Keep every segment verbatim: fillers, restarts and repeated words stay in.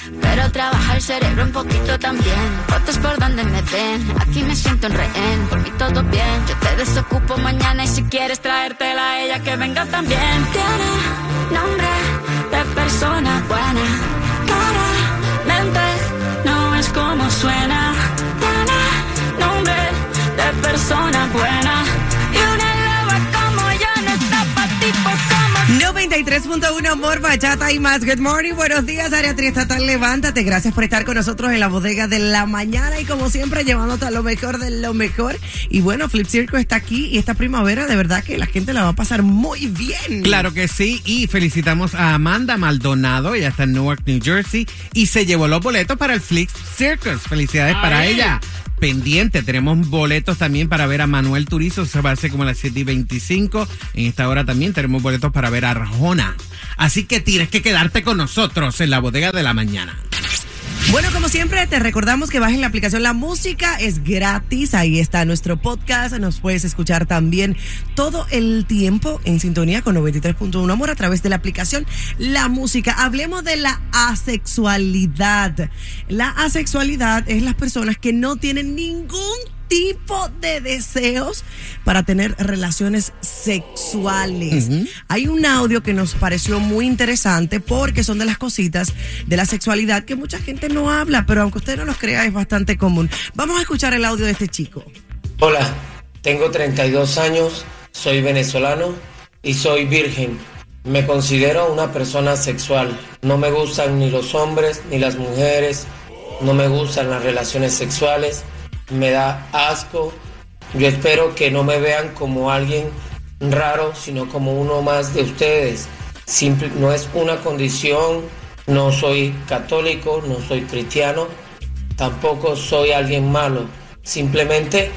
pero trabaja el cerebro un poquito también. Fotos por donde me ven, aquí me siento en rehén. Por mí todo bien, yo te desocupo mañana. Y si quieres traértela a ella, que venga también. Tiene nombre de persona buena, claramente no es como suena. Tiene nombre de persona buena, y una loba como yo no está pa' tipos como... noventa y tres punto uno, amor, bachata y más. Good morning, buenos días, área triestatal, levántate. Gracias por estar con nosotros en la bodega de la mañana y como siempre llevándote a lo mejor de lo mejor. Y bueno, Flip Circle está aquí y esta primavera de verdad que la gente la va a pasar muy bien. Claro que sí, y felicitamos a Amanda Maldonado, ella está en Newark, New Jersey, y se llevó los boletos para el Flip Circus. Felicidades Ay. para ella. Pendiente, tenemos boletos también para ver a Manuel Turizo, se va a hacer como a las siete y veinticinco. En esta hora también tenemos boletos para ver a Arjona. Así que tienes que quedarte con nosotros en la bodega de la mañana. Bueno, como siempre, te recordamos que bajen la aplicación La Música, es gratis, ahí está nuestro podcast, nos puedes escuchar también todo el tiempo en sintonía con noventa y tres punto uno, amor, a través de la aplicación La Música. Hablemos de la asexualidad. La asexualidad es las personas que no tienen ningún tipo de deseos para tener relaciones sexuales. Uh-huh. Hay un audio que nos pareció muy interesante porque son de las cositas de la sexualidad que mucha gente no habla, pero aunque usted no los crea es bastante común. Vamos a escuchar el audio de este chico. Hola, tengo treinta y dos años, soy venezolano y soy virgen. Me considero una persona sexual. No me gustan ni los hombres ni las mujeres, no me gustan las relaciones sexuales. Me da asco. Yo espero que no me vean como alguien raro, sino como uno más de ustedes. Simple, no es una condición, no soy católico, no soy cristiano, tampoco soy alguien malo. Simplemente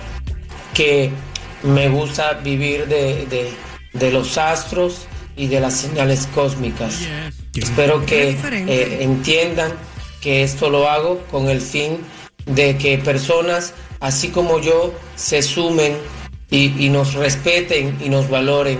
que me gusta vivir de, de, de los astros y de las señales cósmicas. Yes. Espero que eh, entiendan que esto lo hago con el fin de que personas así como yo se sumen y, y nos respeten y nos valoren.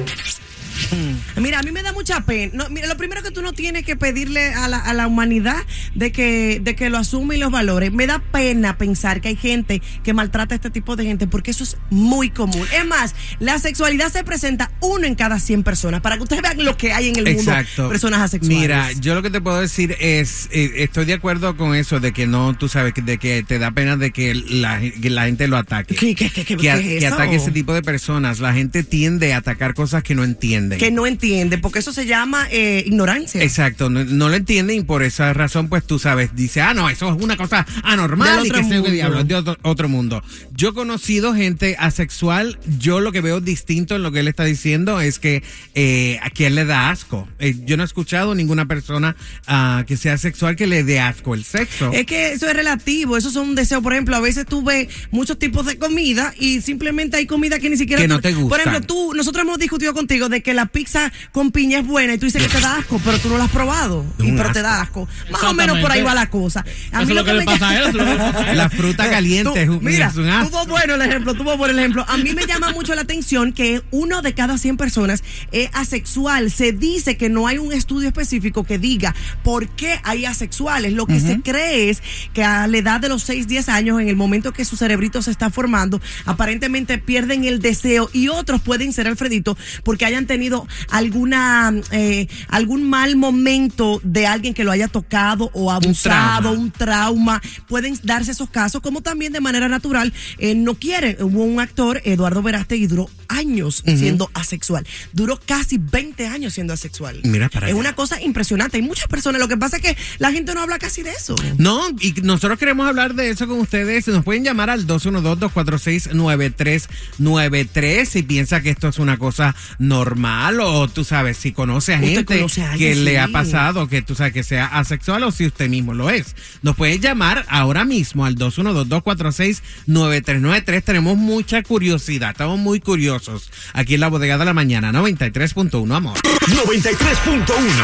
Mira, a mí me da mucha pena. No, mira, lo primero que tú no tienes que pedirle a la, a la humanidad de que, de que lo asume y los valore. Me da pena pensar que hay gente que maltrata a este tipo de gente porque eso es muy común. Es más, la sexualidad se presenta uno en cada cien personas para que ustedes vean lo que hay en el mundo. Exacto. Personas asexuales. Mira, yo lo que te puedo decir es, eh, estoy de acuerdo con eso de que no, tú sabes, de que te da pena de que la, que la gente lo ataque. ¿Qué, qué, qué, qué, que, ¿qué a, es que eso? ataque ese tipo de personas. La gente tiende a atacar cosas que no entienden. Que no entiende, porque eso se llama eh, ignorancia. Exacto, no, no lo entienden y por esa razón, pues tú sabes, dice, ah, no, eso es una cosa anormal y que sé qué diablos, de otro, otro mundo. Yo he conocido gente asexual, yo lo que veo distinto en lo que él está diciendo es que eh, a quien le da asco. Eh, yo no he escuchado ninguna persona uh, que sea sexual que le dé asco el sexo. Es que eso es relativo, eso son deseos. Por ejemplo, a veces tú ves muchos tipos de comida y simplemente hay comida que ni siquiera... Que no te gusta. Por ejemplo, tú, nosotros hemos discutido contigo de que la pizza con piña es buena y tú dices que te da asco, pero tú no la has probado. Y, pero asco. Te da asco. Más o menos por ahí va la cosa. A mí eso lo que, que le pasa a él. La fruta caliente tú, es, mira, es un asco. Tuvo bueno el ejemplo, tuvo bueno el ejemplo. A mí me llama mucho la atención que uno de cada cien personas es asexual. Se dice que no hay un estudio específico que diga por qué hay asexuales. Lo que uh-huh. se cree es que a la edad de los seis, diez años, en el momento que su cerebrito se está formando, aparentemente pierden el deseo y otros pueden ser, Alfredito, porque hayan tenido alguna eh, algún mal momento de alguien que lo haya tocado o abusado, un trauma. un trauma. Pueden darse esos casos, como también de manera natural eh, no quieren. Hubo un actor, Eduardo Verástegui, duró años uh-huh. siendo asexual. Duró casi veinte años siendo asexual. Mira para Es allá. una cosa impresionante. Hay muchas personas, lo que pasa es que la gente no habla casi de eso. No, y nosotros queremos hablar de eso con ustedes. Nos pueden llamar al dos uno dos, dos cuatro seis, nueve tres nueve tres si piensa que esto es una cosa normal o tú sabes, si conoce a gente conoce a alguien, que sí. le ha pasado, que tú sabes que sea asexual o si usted mismo lo es. Nos puede llamar ahora mismo al dos uno dos, dos cuatro seis, nueve tres nueve tres. Tenemos mucha curiosidad, estamos muy curiosos aquí en la bodega de la mañana. Noventa y tres punto uno, amor. Noventa y tres punto uno,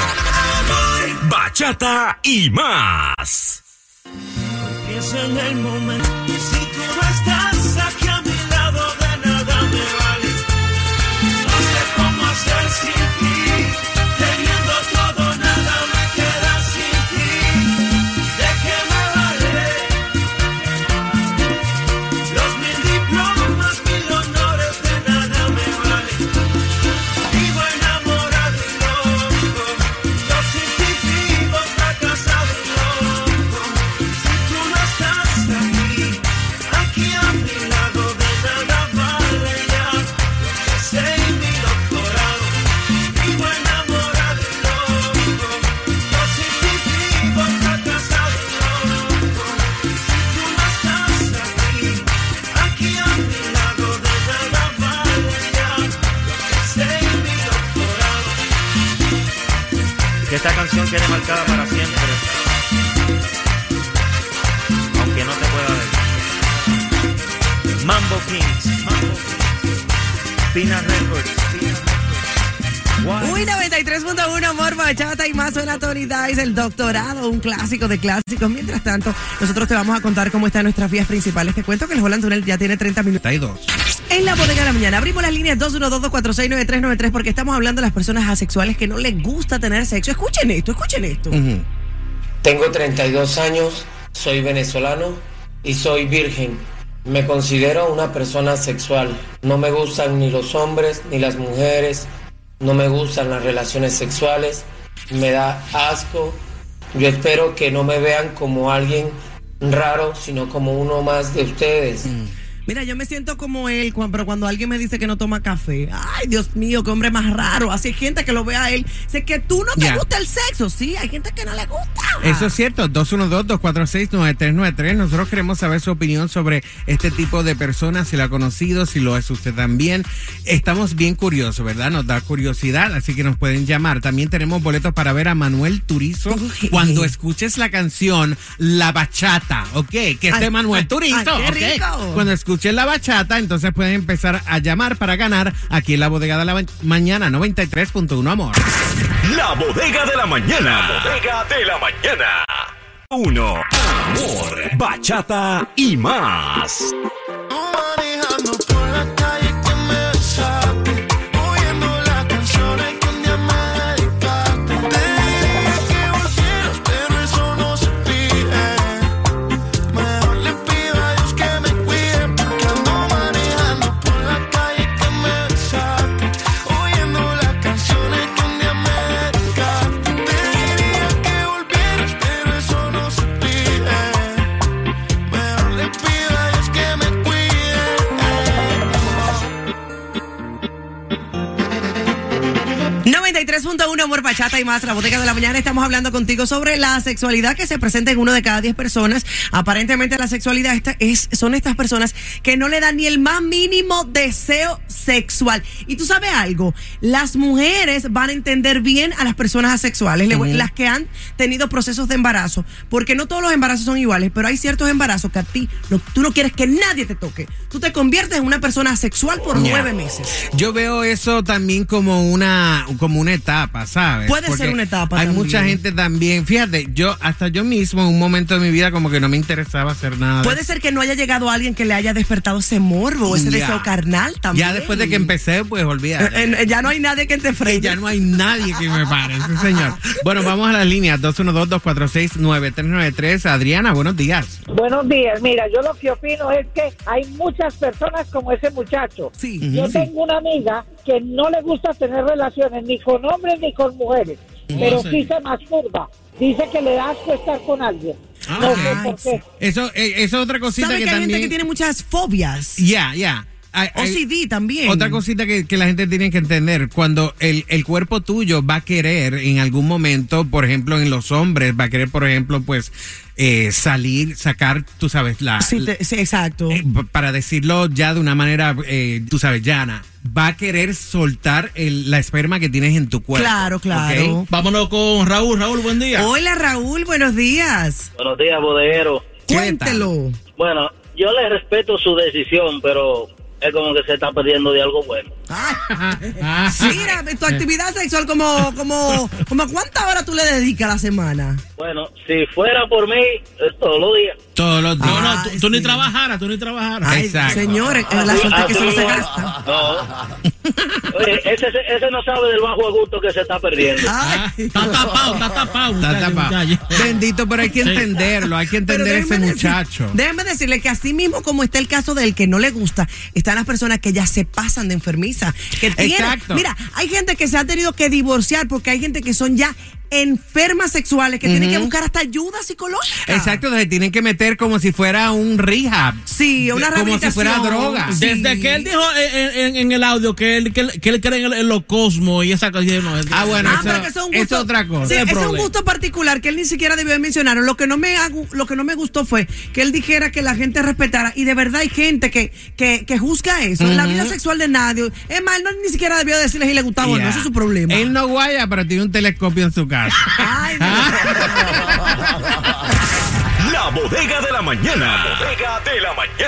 bachata y más. Empieza en el momento. Si tú no estás aquí a mi lado, de nada me vale. No sé cómo hacer sin ti. Teniendo todo, nada me queda sin ti. que esta canción quede marcada para siempre, aunque no te pueda ver. Mambo Kings, Mambo Kings, Pina Records, Pina Records. Uy, noventa y tres punto uno, amor, bachata y más suena Tony Dice, el doctorado, un clásico de clásicos. Mientras tanto, nosotros te vamos a contar cómo están nuestras vías principales. Te cuento que el Holland Tunnel ya tiene treinta minutos. Hay dos. En la bodega de la mañana abrimos las líneas dos uno dos, dos cuatro seis, nueve tres nueve tres porque estamos hablando de las personas asexuales que no les gusta tener sexo. Escuchen esto, escuchen esto. Uh-huh. Tengo treinta y dos años, soy venezolano y soy virgen. Me considero una persona sexual. No me gustan ni los hombres ni las mujeres. No me gustan las relaciones sexuales. Me da asco. Yo espero que no me vean como alguien raro, sino como uno más de ustedes. Mm. Mira, yo me siento como él, pero cuando alguien me dice que no toma café, ay, Dios mío, qué hombre más raro. Así hay gente que lo ve a él. Sé que tú no te Yeah. gusta el sexo. Sí, hay gente que no le gusta. Eso es cierto, dos uno dos, dos cuatro seis, nueve tres nueve tres. Nosotros queremos saber su opinión sobre este tipo de personas, si lo ha conocido, si lo es usted también. Estamos bien curiosos, ¿verdad? Nos da curiosidad, así que nos pueden llamar. También tenemos boletos para ver a Manuel Turizo Uy. cuando escuches la canción La Bachata, ¿ok? Que es de Ay, Manuel ay, Turizo, ay, qué ¿ok? rico. Cuando escuches la bachata, entonces pueden empezar a llamar para ganar aquí en la bodega de la ma- mañana, noventa y tres punto uno, amor. La bodega de la mañana. La bodega de la mañana. Uno, amor, bachata y más. Manejando por la calle que me besaste, oyendo las canciones que un día me dedicaste. Te diría que volvieras, pero eso no se pide. Mejor le pido a Dios que me cuide, porque ando manejando por la calle que me besaste, oyendo las canciones que un día me dedicaste. Te diría que volvieras, pero eso no se pide. Mejor le pido a Dios que me cuide. noventa y tres punto uno, amor, bachata y más, la bodega de la mañana. Estamos hablando contigo sobre la sexualidad que se presenta en uno de cada diez personas. Aparentemente la sexualidad esta es, son estas personas que no le dan ni el más mínimo deseo sexual. Y tú sabes algo, las mujeres van a entender bien a las personas asexuales, le- las que han tenido procesos de embarazo, porque no todos los embarazos son iguales, pero hay ciertos embarazos que a ti no, tú no quieres que nadie te toque. Tú te conviertes en una persona asexual por Yeah. nueve meses. Yo veo eso también como una como una etapa, ¿sabes? Puede Porque ser una etapa Hay también. mucha gente también, fíjate, yo hasta yo mismo en un momento de mi vida como que no me interesaba hacer nada. de Puede ser que no haya llegado alguien que le haya despertado ese morbo, ese Ya. deseo carnal también. Ya después de que empecé, pues olvídate. Eh, eh, ya no hay nadie que te frene. Ya no hay nadie que me pare, sí, señor. Bueno, vamos a las líneas dos uno dos, dos cuatro seis, nueve tres nueve tres. Adriana, buenos días. Buenos días, mira, yo lo que opino es que hay muchas personas como ese muchacho. Sí. Yo sí. tengo una amiga que no le gusta tener relaciones ni con hombres ni con mujeres, pero sí. sí se masturba. Dice que le da asco estar con alguien. Ah, No ok. sé por qué. Eso, eh, eso es otra cosita ¿Sabe que, que hay también. gente que tiene muchas fobias? Ya, ya. Hay- hay- O C D también. Otra cosita que, que la gente tiene que entender, cuando el, el cuerpo tuyo va a querer en algún momento, por ejemplo, en los hombres, va a querer, por ejemplo, pues eh, salir, sacar, tú sabes, la... Sí, te- sí, exacto. eh, para decirlo ya de una manera, eh, tú sabes, llana, va a querer soltar el- la esperma que tienes en tu cuerpo. Claro, claro. ¿ok? Vámonos con Raúl. Raúl, buen día. Hola, Raúl, buenos días. Buenos días, bodeguero. ¿Qué Cuéntelo. Bueno, yo le respeto su decisión, pero es como que se está perdiendo de algo bueno. Ay, mira, tu actividad sexual, como, como, como ¿cuántas horas tú le dedicas a la semana? Bueno, si fuera por mí, es todos los días. Todos los días. No, no, tú, Ay, tú ni sí. trabajaras, tú ni trabajaras. Ay, Exacto. señores, el asunto es que eso no se gasta. No. Oye, ese, ese no sabe del bajo gusto que se está perdiendo. Ah, Ay. está tapado, está tapado. Está muchacho, tapado. muchacho. Bendito, pero hay que Sí. entenderlo, hay que Pero entender ese déjeme muchacho. decir- déjeme decirle que así mismo como está el caso del que no le gusta, están las personas que ya se pasan de enfermiza. Que tienen- Exacto. Mira, hay gente que se ha tenido que divorciar porque hay gente que son ya enfermas sexuales que tienen que buscar hasta ayuda psicológica. Exacto, se tienen que meter como si fuera un rehab. Sí, una Como si fuera rehabilitación. droga. Sí. Desde que él dijo en, en- en el audio que él, que él, que él cree en, el- en los cosmos y esa cosa. no, Ah, bueno, Ah, eso, pero que eso es un eso gusto, es otra cosa. Sí, No hay ese es un problema. gusto particular que él ni siquiera debió de mencionar. Lo que no me hagu- lo que no me gustó fue que él dijera que la gente respetara, y de verdad hay gente que, que, que juzga eso. La vida sexual de nadie. Es más, él no ni siquiera debió decirle si le gustaba o no, Yeah. eso es su problema. Él no guaya, pero tiene un telescopio en su casa. casa. Ay, La Bodega de la Mañana. La Bodega de la Mañana.